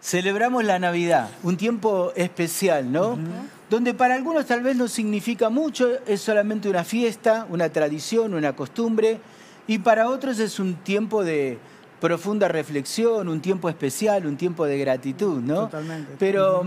Celebramos la Navidad, un tiempo especial, ¿no? Donde para algunos tal vez no significa mucho, es solamente una fiesta, una tradición, una costumbre, y para otros es un tiempo de profunda reflexión, un tiempo especial, un tiempo de gratitud, ¿no? Totalmente. Pero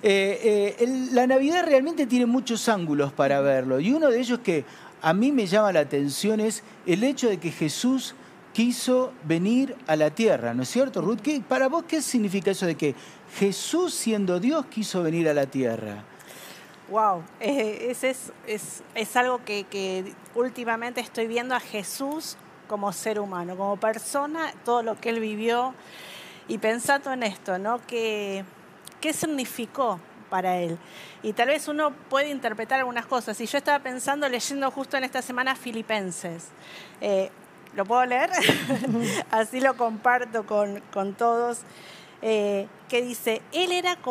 la Navidad realmente tiene muchos ángulos para verlo, y uno de ellos que a mí me llama la atención es el hecho de que Jesús quiso venir a la tierra, ¿no es cierto, Ruth? Para vos, ¿qué significa eso de que Jesús, siendo Dios, quiso venir a la tierra? Wow, es algo que últimamente estoy viendo a Jesús como ser humano, como persona, todo lo que él vivió, y pensando en esto, ¿no? ¿Qué significó para él? Y tal vez uno puede interpretar algunas cosas. Y yo estaba pensando, leyendo justo en esta semana Filipenses. ¿Lo puedo leer? Así lo comparto con todos. Que dice, Él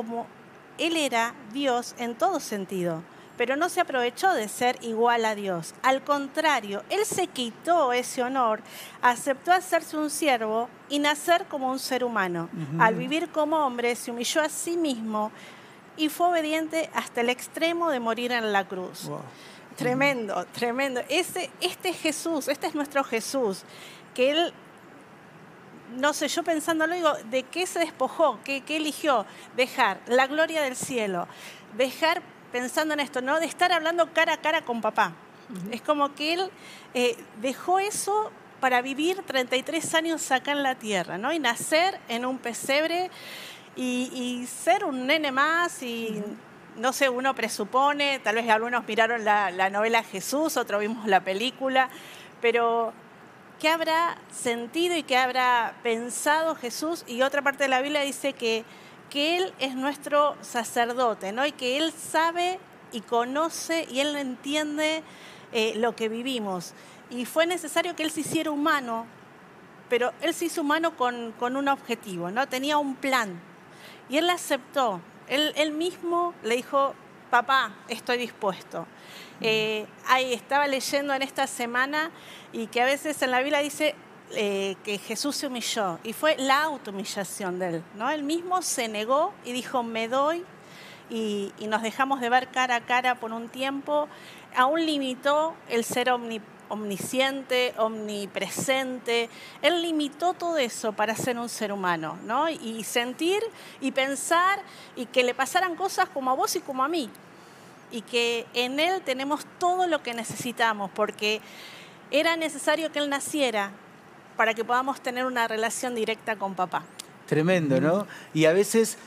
era Dios en todo sentido, pero no se aprovechó de ser igual a Dios. Al contrario, Él se quitó ese honor, aceptó hacerse un siervo y nacer como un ser humano. Al vivir como hombre, se humilló a sí mismo y fue obediente hasta el extremo de morir en la cruz. Wow. Tremendo, tremendo. Este es Jesús, este es nuestro Jesús, que Él, no sé, yo pensándolo, digo, ¿de qué se despojó? ¿Qué eligió? Dejar la gloria del cielo, dejar, pensando en esto, ¿no? De estar hablando cara a cara con papá. Es como que Él dejó eso para vivir 33 años acá en la tierra, ¿no? Y nacer en un pesebre y ser un nene más y... No sé, uno presupone, tal vez algunos miraron la novela Jesús, otros vimos la película, pero ¿qué habrá sentido y qué habrá pensado Jesús? Y otra parte de la Biblia dice que Él es nuestro sacerdote, ¿no? Y que Él sabe y conoce y Él entiende lo que vivimos. Y fue necesario que Él se hiciera humano, pero Él se hizo humano con un objetivo, ¿no? Tenía un plan y Él aceptó. Él mismo le dijo, papá, estoy dispuesto. Ahí estaba leyendo en esta semana y que a veces en la Biblia dice que Jesús se humilló y fue la autohumillación de Él, ¿no? Él mismo se negó y dijo, me doy, y nos dejamos de ver cara a cara por un tiempo. Aún limitó el ser omnisciente, omnipresente. Él limitó todo eso para ser un ser humano, ¿no? Y sentir y pensar y que le pasaran cosas como a vos y como a mí. Y que en Él tenemos todo lo que necesitamos, porque era necesario que Él naciera para que podamos tener una relación directa con papá. Tremendo, ¿no? Y a veces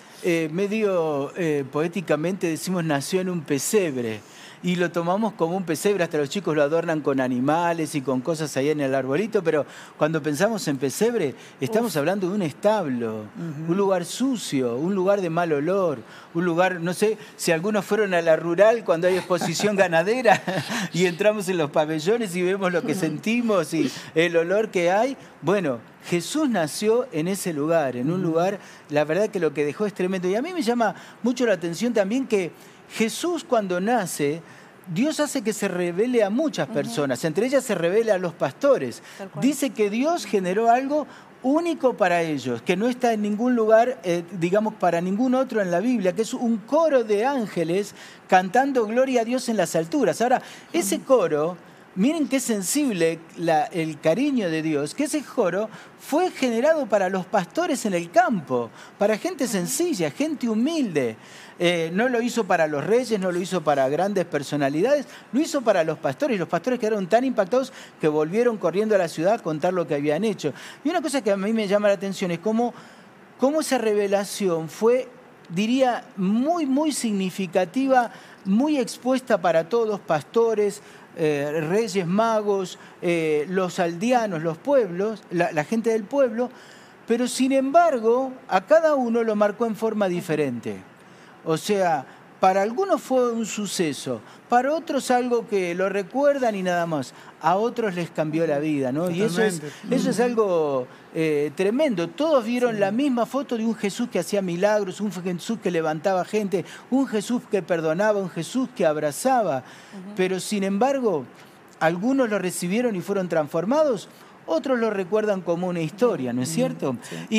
medio poéticamente decimos nació en un pesebre. Y lo tomamos como un pesebre, hasta los chicos lo adornan con animales y con cosas ahí en el arbolito, pero cuando pensamos en pesebre, estamos hablando de un establo, un lugar sucio, un lugar de mal olor, un lugar, no sé, si algunos fueron a la rural cuando hay exposición ganadera y entramos en los pabellones y vemos lo que sentimos y el olor que hay. Bueno, Jesús nació en ese lugar, en un lugar, la verdad que lo que dejó es tremendo. Y a mí me llama mucho la atención también que Jesús, cuando nace, Dios hace que se revele a muchas personas, entre ellas se revela a los pastores. Dice que Dios generó algo único para ellos, que no está en ningún lugar, digamos, para ningún otro en la Biblia, que es un coro de ángeles cantando gloria a Dios en las alturas. Ahora, ese coro, miren qué sensible el cariño de Dios, que ese coro fue generado para los pastores en el campo, para gente sencilla, gente humilde. No lo hizo para los reyes, no lo hizo para grandes personalidades, lo hizo para los pastores. Y los pastores quedaron tan impactados que volvieron corriendo a la ciudad a contar lo que habían hecho. Y una cosa que a mí me llama la atención es cómo esa revelación fue, diría, muy, muy significativa, muy expuesta para todos, pastores, reyes, magos, los aldeanos, los pueblos, la gente del pueblo, pero sin embargo a cada uno lo marcó en forma diferente. O sea, para algunos fue un suceso, para otros algo que lo recuerdan y nada más. A otros les cambió la vida, ¿no? Totalmente. Y eso es algo tremendo. Todos vieron la misma foto de un Jesús que hacía milagros, un Jesús que levantaba gente, un Jesús que perdonaba, un Jesús que abrazaba. Pero sin embargo, algunos lo recibieron y fueron transformados, otros lo recuerdan como una historia, ¿no es cierto? Sí. Y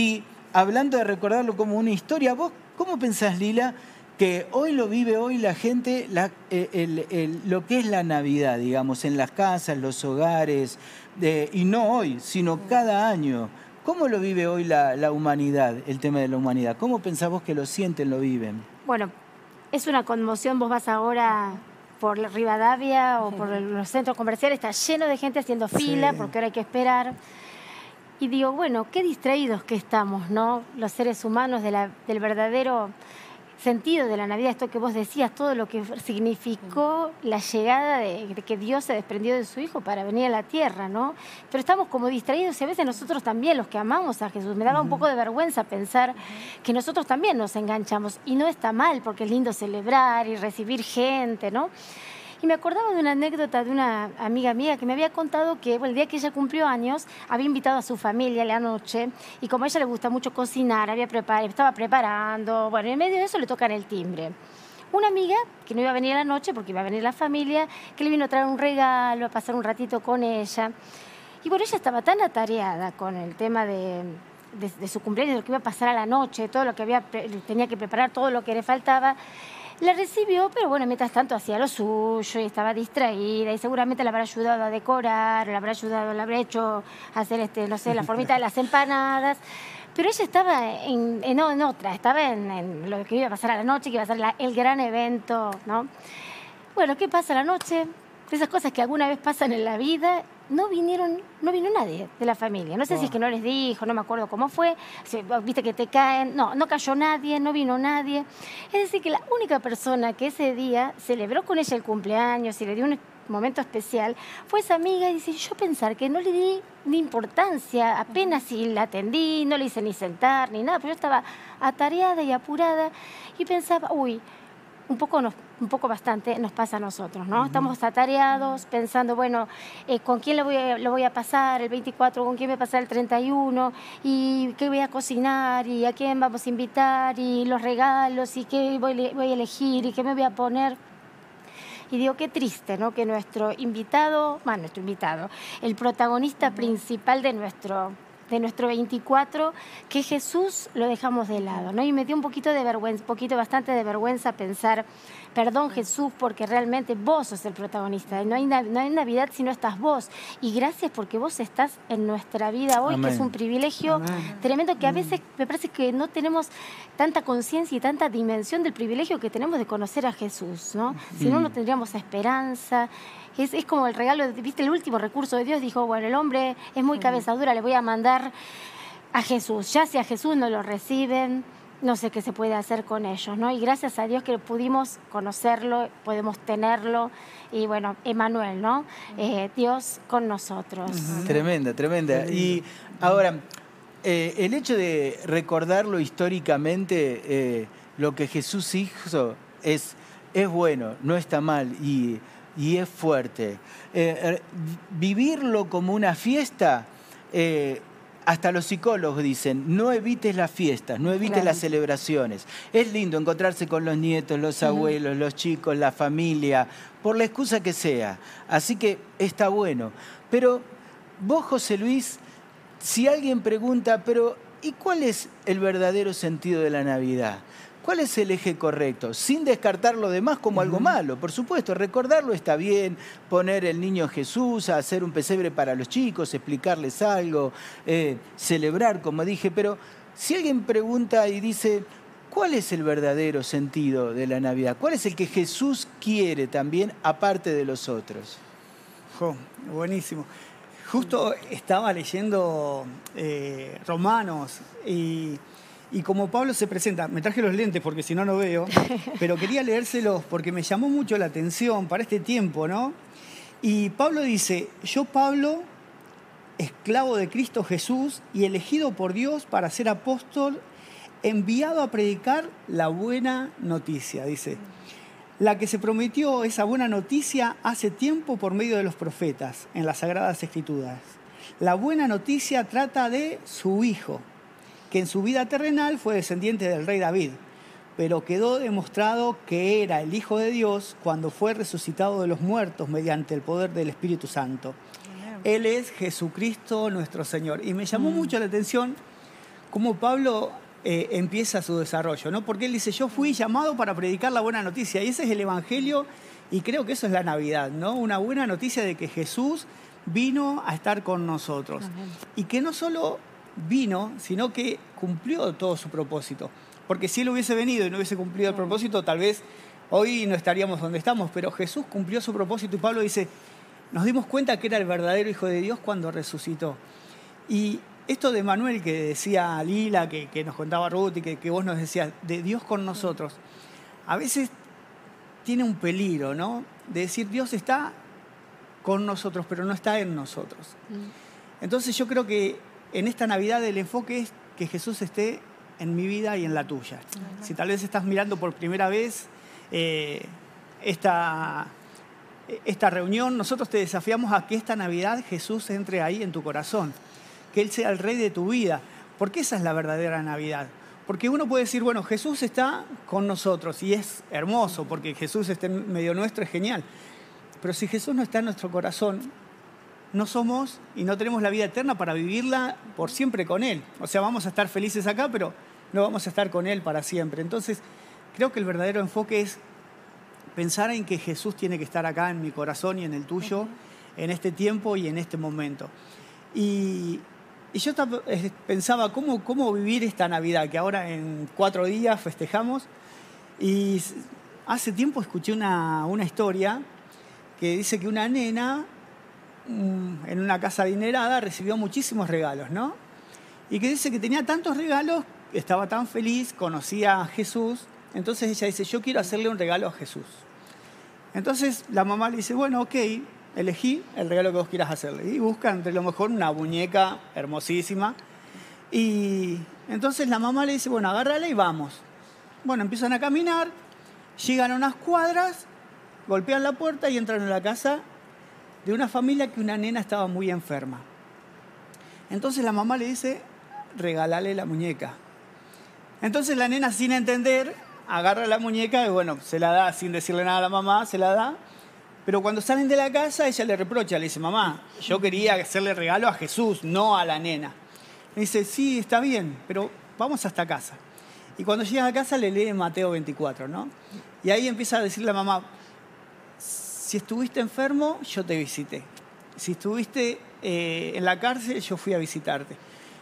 hablando de recordarlo como una historia, ¿vos cómo pensás, Lila, que hoy lo vive hoy la gente, lo que es la Navidad, digamos, en las casas, los hogares, y no hoy, sino cada año? ¿Cómo lo vive hoy la humanidad, el tema de la humanidad? ¿Cómo pensás vos que lo sienten, lo viven? Bueno, es una conmoción. Vos vas ahora por la Rivadavia o por los centros comerciales, está lleno de gente haciendo fila, porque ahora hay que esperar. Y digo, bueno, qué distraídos que estamos, ¿no? Los seres humanos del verdadero sentido de la Navidad, esto que vos decías, todo lo que significó la llegada de que Dios se desprendió de su Hijo para venir a la tierra, ¿no? Pero estamos como distraídos y a veces nosotros también, los que amamos a Jesús, me daba un poco de vergüenza pensar que nosotros también nos enganchamos, y no está mal, porque es lindo celebrar y recibir gente, ¿no? Y me acordaba de una anécdota de una amiga mía que me había contado que el día que ella cumplió años había invitado a su familia a la noche, y como a ella le gusta mucho cocinar, estaba preparando, bueno, en medio de eso le tocan el timbre. Una amiga que no iba a venir a la noche porque iba a venir la familia, que le vino a traer un regalo, a pasar un ratito con ella. Y bueno, ella estaba tan atareada con el tema de su cumpleaños, de lo que iba a pasar a la noche, todo lo que tenía que preparar, todo lo que le faltaba. La recibió, pero bueno, mientras tanto hacía lo suyo y estaba distraída, y seguramente la habrá ayudado a decorar, la habrá hecho hacer, no sé, la formita de las empanadas. Pero ella estaba en otra, estaba en lo que iba a pasar a la noche, que iba a ser el gran evento, ¿no? Bueno, ¿qué pasa a la noche? De esas cosas que alguna vez pasan en la vida. No vino nadie de la familia. No sé si es que no les dijo, no me acuerdo cómo fue. Viste que te caen. No cayó nadie, no vino nadie. Es decir, que la única persona que ese día celebró con ella el cumpleaños y le dio un momento especial fue esa amiga. Y dice, yo pensar que no le di ni importancia, apenas si la atendí, no le hice ni sentar ni nada, pero yo estaba atareada y apurada y pensaba, un poco bastante nos pasa a nosotros, ¿no? Estamos atareados, pensando, bueno, ¿con quién lo voy a pasar el 24? ¿Con quién voy a pasar el 31? ¿Y qué voy a cocinar? ¿Y a quién vamos a invitar? ¿Y los regalos? ¿Y qué voy a elegir? ¿Y qué me voy a poner? Y digo, qué triste, ¿no? Que nuestro invitado, el protagonista principal de nuestro 24, que Jesús lo dejamos de lado, ¿no? Y me dio bastante de vergüenza pensar, perdón Jesús, porque realmente vos sos el protagonista. No hay Navidad si no estás vos. Y gracias porque vos estás en nuestra vida hoy, que es un privilegio tremendo, que a veces me parece que no tenemos tanta conciencia y tanta dimensión del privilegio que tenemos de conocer a Jesús, ¿no? Si no, no tendríamos esperanza. Es como el regalo, ¿viste? El último recurso de Dios. Dijo, bueno, el hombre es muy cabeza dura, le voy a mandar a Jesús. Ya si a Jesús no lo reciben, no sé qué se puede hacer con ellos, ¿no? Y gracias a Dios que pudimos conocerlo, podemos tenerlo. Y bueno, Emmanuel, ¿no? Dios con nosotros. Tremenda. Y ahora, el hecho de recordarlo históricamente, lo que Jesús hizo, es bueno, no está mal y es fuerte. Vivirlo como una fiesta, hasta los psicólogos dicen, no evites las fiestas, no evites las celebraciones. Es lindo encontrarse con los nietos, los abuelos, los chicos, la familia, por la excusa que sea. Así que está bueno. Pero vos, José Luis, si alguien pregunta, pero ¿y cuál es el verdadero sentido de la Navidad? ¿Cuál es el eje correcto? Sin descartar lo demás como algo malo. Por supuesto, recordarlo está bien, poner el niño Jesús, hacer un pesebre para los chicos, explicarles algo, celebrar, como dije. Pero si alguien pregunta y dice, ¿cuál es el verdadero sentido de la Navidad? ¿Cuál es el que Jesús quiere también, aparte de los otros? Buenísimo. Justo estaba leyendo Romanos y como Pablo se presenta, me traje los lentes porque si no, no veo, pero quería leérselos porque me llamó mucho la atención para este tiempo, ¿no? Y Pablo dice, yo Pablo, esclavo de Cristo Jesús y elegido por Dios para ser apóstol, enviado a predicar la buena noticia, dice. La que se prometió esa buena noticia hace tiempo por medio de los profetas en las Sagradas Escrituras. La buena noticia trata de su Hijo, que en su vida terrenal fue descendiente del rey David, pero quedó demostrado que era el Hijo de Dios cuando fue resucitado de los muertos mediante el poder del Espíritu Santo. Él es Jesucristo nuestro Señor. Y me llamó mucho la atención cómo Pablo empieza su desarrollo, ¿no? Porque él dice, yo fui llamado para predicar la buena noticia, y ese es el Evangelio, y creo que eso es la Navidad, ¿no? Una buena noticia de que Jesús vino a estar con nosotros. Amén. Y que no solo vino, sino que cumplió todo su propósito. Porque si él hubiese venido y no hubiese cumplido el propósito, tal vez hoy no estaríamos donde estamos, pero Jesús cumplió su propósito, y Pablo dice, nos dimos cuenta que era el verdadero Hijo de Dios cuando resucitó. Y esto de Manuel que decía Lila, que nos contaba Ruth y que vos nos decías, de Dios con nosotros, a veces tiene un peligro, ¿no? De decir, Dios está con nosotros, pero no está en nosotros. Entonces yo creo que en esta Navidad el enfoque es que Jesús esté en mi vida y en la tuya. Si tal vez estás mirando por primera vez esta reunión, nosotros te desafiamos a que esta Navidad Jesús entre ahí en tu corazón, que Él sea el Rey de tu vida, porque esa es la verdadera Navidad. Porque uno puede decir, bueno, Jesús está con nosotros, y es hermoso, porque Jesús está en medio nuestro, es genial. Pero si Jesús no está en nuestro corazón, no somos y no tenemos la vida eterna para vivirla por siempre con Él. O sea, vamos a estar felices acá, pero no vamos a estar con Él para siempre. Entonces, creo que el verdadero enfoque es pensar en que Jesús tiene que estar acá en mi corazón y en el tuyo, en este tiempo y en este momento. Y yo pensaba cómo vivir esta Navidad, que ahora en 4 días festejamos. Y hace tiempo escuché una historia que dice que una nena en una casa adinerada recibió muchísimos regalos, ¿no? Y que dice que tenía tantos regalos, estaba tan feliz, conocía a Jesús. Entonces ella dice, yo quiero hacerle un regalo a Jesús. Entonces la mamá le dice, bueno, ok, elegí el regalo que vos quieras hacerle. Y busca entre lo mejor una muñeca hermosísima. Y entonces la mamá le dice, bueno, agárrala y vamos. Bueno, empiezan a caminar, llegan a unas cuadras, golpean la puerta y entran en la casa de una familia que una nena estaba muy enferma. Entonces la mamá le dice, regálale la muñeca. Entonces la nena, sin entender, agarra la muñeca y bueno, se la da sin decirle nada a la mamá, se la da. Pero cuando salen de la casa, ella le reprocha, le dice, mamá, yo quería hacerle regalo a Jesús, no a la nena. Le dice, sí, está bien, pero vamos hasta casa. Y cuando llegan a casa le lee Mateo 24, ¿no? Y ahí empieza a decirle a la mamá, si estuviste enfermo, yo te visité. Si estuviste en la cárcel, yo fui a visitarte.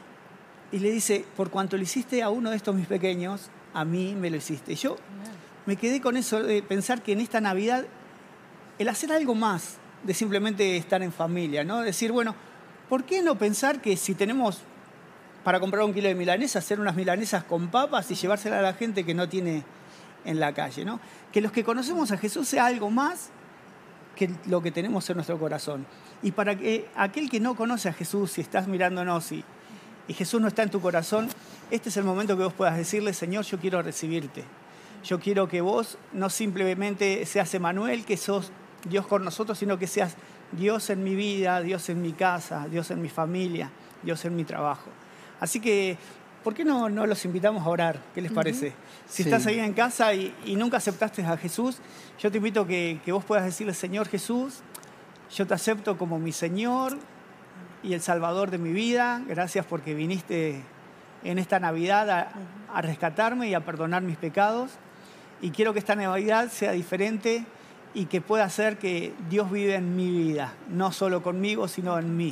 Y le dice, por cuanto le hiciste a uno de estos mis pequeños, a mí me lo hiciste. Y yo me quedé con eso de pensar que en esta Navidad, el hacer algo más de simplemente estar en familia, ¿no? Decir, bueno, ¿por qué no pensar que si tenemos para comprar 1 kilo de milanesa, hacer unas milanesas con papas y llevárselas a la gente que no tiene en la calle, ¿no? Que los que conocemos a Jesús sea algo más que lo que tenemos en nuestro corazón. Y para que aquel que no conoce a Jesús, si estás mirándonos y Jesús no está en tu corazón, este es el momento que vos puedas decirle, Señor, yo quiero recibirte. Yo quiero que vos no simplemente seas Emanuel, que sos Dios con nosotros, sino que seas Dios en mi vida, Dios en mi casa, Dios en mi familia, Dios en mi trabajo. Así que, ¿por qué no los invitamos a orar? ¿Qué les parece? Si estás ahí en casa y nunca aceptaste a Jesús, yo te invito que vos puedas decirle, Señor Jesús, yo te acepto como mi Señor y el Salvador de mi vida. Gracias porque viniste en esta Navidad a rescatarme y a perdonar mis pecados. Y quiero que esta Navidad sea diferente y que pueda hacer que Dios vive en mi vida, no solo conmigo, sino en mí.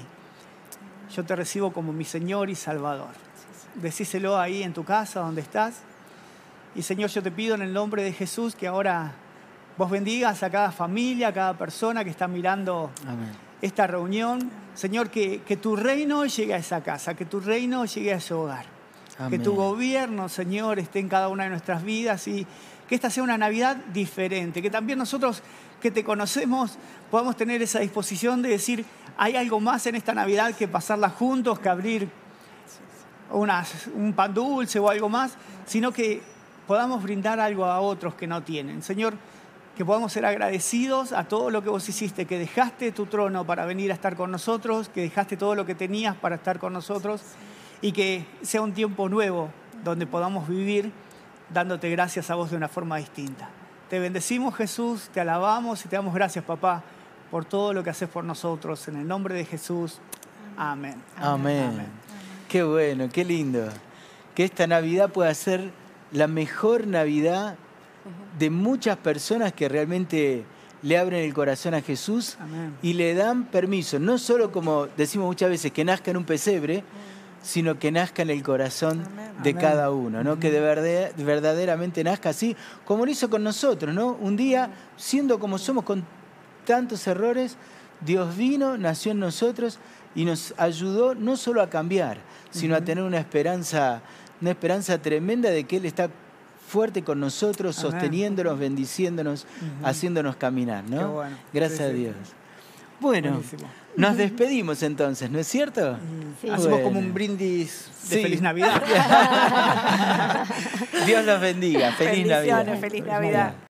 Yo te recibo como mi Señor y Salvador. Decíselo ahí en tu casa, donde estás. Y Señor, yo te pido en el nombre de Jesús que ahora vos bendigas a cada familia, a cada persona que está mirando esta reunión. Señor, que tu reino llegue a esa casa, que tu reino llegue a ese hogar. Amén. Que tu gobierno, Señor, esté en cada una de nuestras vidas y que esta sea una Navidad diferente. Que también nosotros que te conocemos podamos tener esa disposición de decir, hay algo más en esta Navidad que pasarla juntos, que abrir un pan dulce o algo más, sino que podamos brindar algo a otros que no tienen. Señor, que podamos ser agradecidos a todo lo que vos hiciste, que dejaste tu trono para venir a estar con nosotros, que dejaste todo lo que tenías para estar con nosotros y que sea un tiempo nuevo donde podamos vivir dándote gracias a vos de una forma distinta. Te bendecimos, Jesús, te alabamos y te damos gracias, papá, por todo lo que haces por nosotros. En el nombre de Jesús, amén. Amén. Amén. Qué bueno, qué lindo. que esta Navidad pueda ser la mejor Navidad de muchas personas que realmente le abren el corazón a Jesús. Amén. Y le dan permiso, no solo como decimos muchas veces, que nazca en un pesebre, sino que nazca en el corazón Amén. de Amén. cada uno, ¿no? Que verdaderamente nazca así, como lo hizo con nosotros, ¿no? Un día, siendo como somos, con tantos errores, Dios vino, nació en nosotros y nos ayudó no solo a cambiar, sino a tener una esperanza tremenda de que Él está fuerte con nosotros, Amén. sosteniéndonos, bendiciéndonos, haciéndonos caminar, ¿no? Qué bueno. Gracias Sí, a sí. Dios. Bueno, Buenísimo. nos despedimos entonces, ¿no es cierto? Sí. Hacemos Bueno. como un brindis de Sí. Feliz Navidad. Dios los bendiga. Feliz Bendiciones, Navidad. feliz Navidad.